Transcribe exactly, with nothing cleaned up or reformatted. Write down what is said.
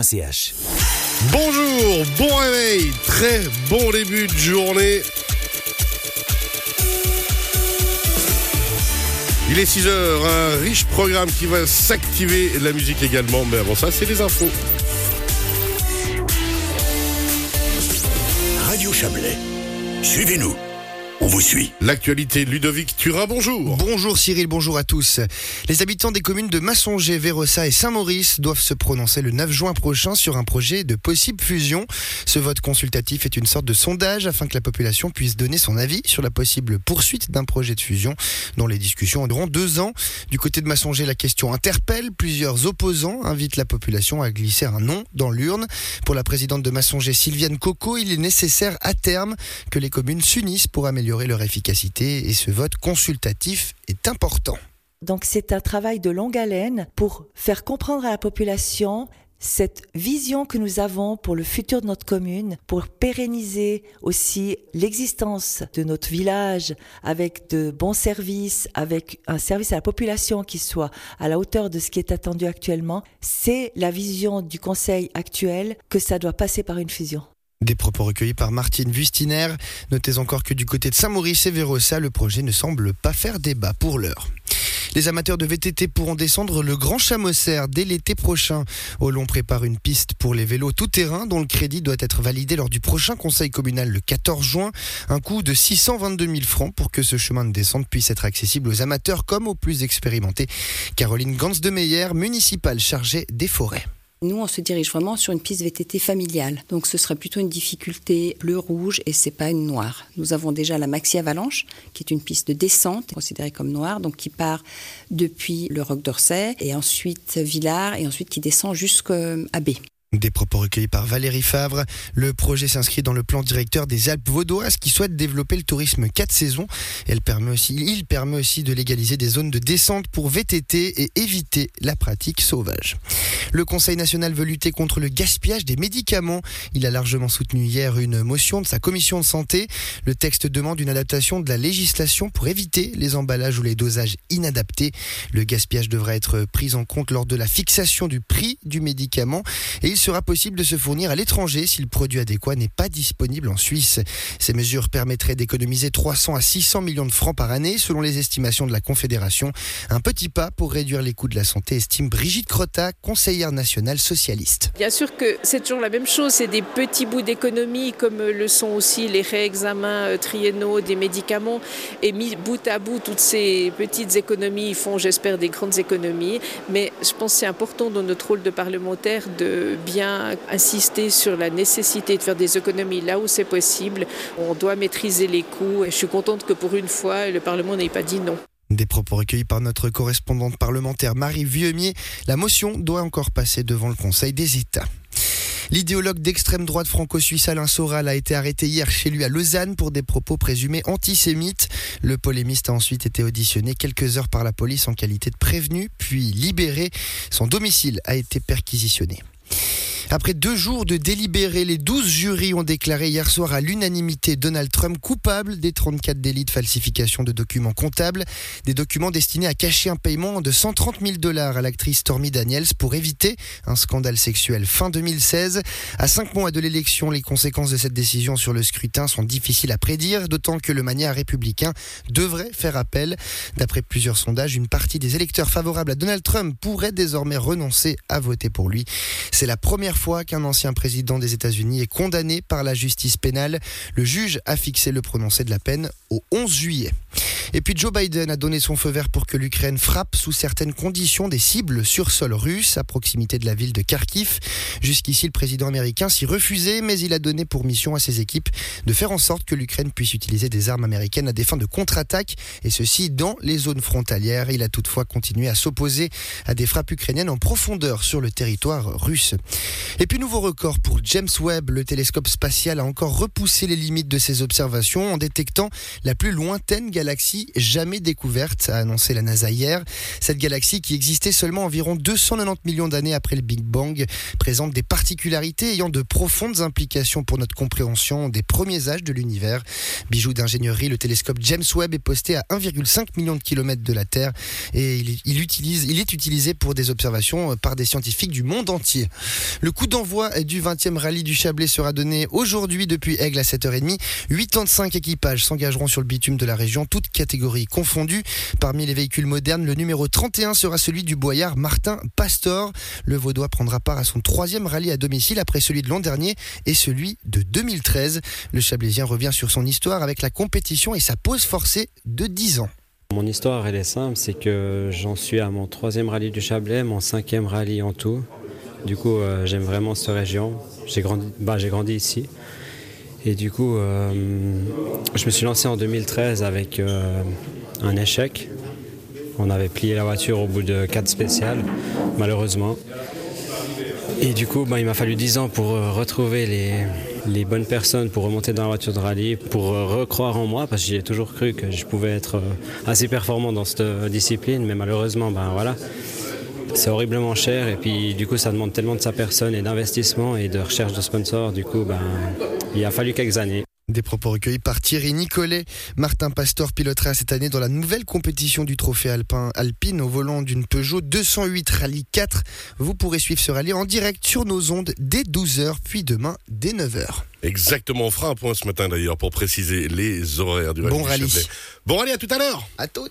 C H. Bonjour, bon réveil, très bon début de journée. Il est six heures, un riche programme qui va s'activer, la musique également, mais avant ça, c'est les infos. Radio Chablais, suivez-nous. On vous suit. L'actualité, Ludovic Turin, bonjour. Bonjour Cyril, bonjour à tous. Les habitants des communes de Massonger, Vérossa et Saint-Maurice doivent se prononcer le neuf juin prochain sur un projet de possible fusion. Ce vote consultatif est une sorte de sondage afin que la population puisse donner son avis sur la possible poursuite d'un projet de fusion dont les discussions dureront deux ans. Du côté de Massonger, la question interpelle. Plusieurs opposants invitent la population à glisser un non dans l'urne. Pour la présidente de Massonger, Sylviane Coco, il est nécessaire à terme que les communes s'unissent pour améliorer leur efficacité et ce vote consultatif est important. Donc c'est un travail de longue haleine pour faire comprendre à la population cette vision que nous avons pour le futur de notre commune, pour pérenniser aussi l'existence de notre village avec de bons services, avec un service à la population qui soit à la hauteur de ce qui est attendu actuellement. C'est la vision du conseil actuel que ça doit passer par une fusion. Des propos recueillis par Martine Wustiner. Notez encore que du côté de Saint-Maurice et Vérossa, le projet ne semble pas faire débat pour l'heure. Les amateurs de V T T pourront descendre le Grand Chamossaire dès l'été prochain. Olon prépare une piste pour les vélos tout-terrain dont le crédit doit être validé lors du prochain conseil communal le quatorze juin. Un coût de six cent vingt-deux mille francs pour que ce chemin de descente puisse être accessible aux amateurs comme aux plus expérimentés. Caroline Gans-de-Meyer, municipale chargée des forêts. Nous, on se dirige vraiment sur une piste V T T familiale. Donc, ce serait plutôt une difficulté bleu-rouge et c'est pas une noire. Nous avons déjà la Maxi Avalanche, qui est une piste de descente, considérée comme noire, donc qui part depuis le Roc d'Orsay et ensuite Villars et ensuite qui descend jusqu'à B. Des propos recueillis par Valérie Favre. Le projet s'inscrit dans le plan directeur des Alpes vaudoises qui souhaite développer le tourisme quatre saisons. Elle permet aussi, il permet aussi de légaliser des zones de descente pour V T T et éviter la pratique sauvage. Le Conseil national veut lutter contre le gaspillage des médicaments. Il a largement soutenu hier une motion de sa commission de santé. Le texte demande une adaptation de la législation pour éviter les emballages ou les dosages inadaptés. Le gaspillage devra être pris en compte lors de la fixation du prix du médicament et il sera possible de se fournir à l'étranger si le produit adéquat n'est pas disponible en Suisse. Ces mesures permettraient d'économiser trois cents à six cents millions de francs par année selon les estimations de la Confédération. Un petit pas pour réduire les coûts de la santé, estime Brigitte Crotta, conseillère nationale socialiste. Bien sûr que c'est toujours la même chose, c'est des petits bouts d'économie comme le sont aussi les réexamens triennaux des médicaments et mis bout à bout toutes ces petites économies font j'espère des grandes économies, mais je pense que c'est important dans notre rôle de parlementaire de bien insister sur la nécessité de faire des économies là où c'est possible. On doit maîtriser les coûts et je suis contente que pour une fois, le Parlement n'ait pas dit non. Des propos recueillis par notre correspondante parlementaire Marie Vieumier. La motion doit encore passer devant le Conseil des États. L'idéologue d'extrême droite franco-suisse Alain Soral a été arrêté hier chez lui à Lausanne pour des propos présumés antisémites. Le polémiste a ensuite été auditionné quelques heures par la police en qualité de prévenu, puis libéré. Son domicile a été perquisitionné. Après deux jours de délibérés, les douze jurys ont déclaré hier soir à l'unanimité Donald Trump coupable des trente-quatre délits de falsification de documents comptables, des documents destinés à cacher un paiement de cent trente mille dollars à l'actrice Stormy Daniels pour éviter un scandale sexuel fin deux mille seize. À cinq mois de l'élection, les conséquences de cette décision sur le scrutin sont difficiles à prédire, d'autant que le magnat républicain devrait faire appel. D'après plusieurs sondages, une partie des électeurs favorables à Donald Trump pourrait désormais renoncer à voter pour lui. C'est la première fois qu'un ancien président des États-Unis est condamné par la justice pénale. Le juge a fixé le prononcé de la peine au onze juillet. Et puis Joe Biden a donné son feu vert pour que l'Ukraine frappe sous certaines conditions des cibles sur sol russe à proximité de la ville de Kharkiv. Jusqu'ici, le président américain s'y refusait, mais il a donné pour mission à ses équipes de faire en sorte que l'Ukraine puisse utiliser des armes américaines à des fins de contre-attaque, et ceci dans les zones frontalières. Il a toutefois continué à s'opposer à des frappes ukrainiennes en profondeur sur le territoire russe. Et puis nouveau record pour James Webb, le télescope spatial a encore repoussé les limites de ses observations en détectant la plus lointaine galaxie jamais découverte, a annoncé la NASA hier. Cette galaxie, qui existait seulement environ deux cent quatre-vingt-dix millions d'années après le Big Bang, présente des particularités ayant de profondes implications pour notre compréhension des premiers âges de l'univers. Bijou d'ingénierie, le télescope James Webb est posté à un virgule cinq million de kilomètres de la Terre et il, il, utilise, il est utilisé pour des observations par des scientifiques du monde entier. Le coup de d'envoi du vingtième rallye du Chablais sera donné aujourd'hui depuis Aigle à sept heures trente. quatre-vingt-quinze équipages s'engageront sur le bitume de la région, toutes catégories confondues. Parmi les véhicules modernes, le numéro trente et un sera celui du boyard Martin Pastor. Le Vaudois prendra part à son troisième rallye à domicile après celui de l'an dernier et celui de deux mille treize. Le Chablaisien revient sur son histoire avec la compétition et sa pause forcée de dix ans. Mon histoire, elle est simple, c'est que j'en suis à mon troisième rallye du Chablais, mon cinquième rallye en tout. Du coup, euh, j'aime vraiment cette région. J'ai grandi, bah, j'ai grandi ici. Et du coup, euh, je me suis lancé en deux mille treize avec euh, un échec. On avait plié la voiture au bout de quatre spéciales, malheureusement. Et du coup, bah, il m'a fallu dix ans pour euh, retrouver les, les bonnes personnes pour remonter dans la voiture de rallye, pour euh, recroire en moi, parce que j'y ai toujours cru que je pouvais être euh, assez performant dans cette euh, discipline. Mais malheureusement, ben voilà. C'est horriblement cher et puis du coup ça demande tellement de sa personne et d'investissement et de recherche de sponsors. Du coup ben, il a fallu quelques années. Des propos recueillis par Thierry Nicolet. Martin Pastor pilotera cette année dans la nouvelle compétition du Trophée Alpin Alpine au volant d'une Peugeot deux cent huit Rallye quatre. Vous pourrez suivre ce rallye en direct sur nos ondes dès douze heures puis demain dès neuf heures. Exactement, on fera un point ce matin d'ailleurs pour préciser les horaires du rallye. Bon du rallye. Chablais. Bon rallye, à tout à l'heure. À toutes.